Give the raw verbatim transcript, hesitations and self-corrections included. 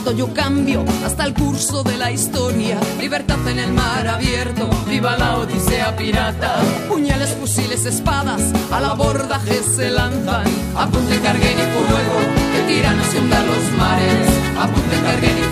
acepto, yo cambio hasta el curso de la historia. Libertad en el mar abierto, viva la odisea pirata. Puñales, fusiles, espadas, al abordaje se lanzan. Apunte, carguen y fuego, que tiranos y hundan los mares. Apunte, carguen y